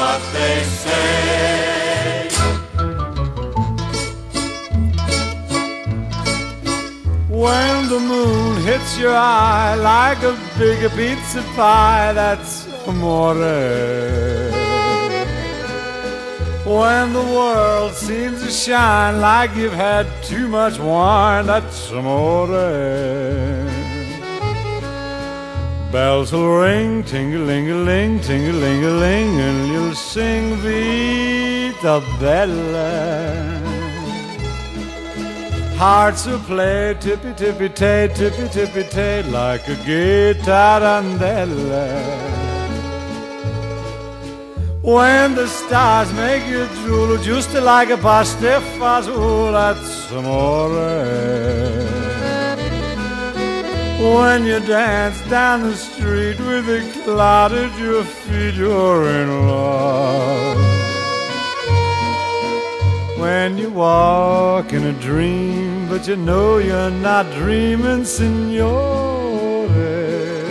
what they say. When the moon hits your eye like a big pizza pie, that's amore. When the world seems to shine like you've had too much wine, that's amore. Bells will ring, ting-a-ling-a-ling, ting-a-ling-a-ling, and you'll sing Vita Bella. Hearts will play tippy-tippy-tay, tippy-tippy-tay, like a gay tarantella. When the stars make you drool, just like a pastifazool, that's amore. When you dance down the street with a cloud at your feet, you're in love. When you walk in a dream, but you know you're not dreaming, signore.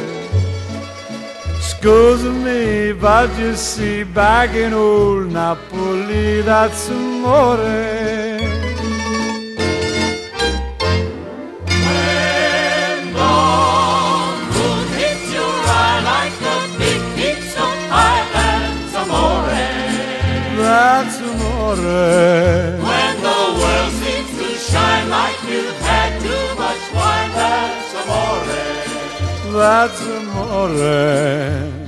Scusa me, but you see, back in old Napoli, that's amore. When the moon hits your eye like a big pizza pie, that's amore. That's amore. When the world seems to shine like you've had too much wine, that's amore. That's amore.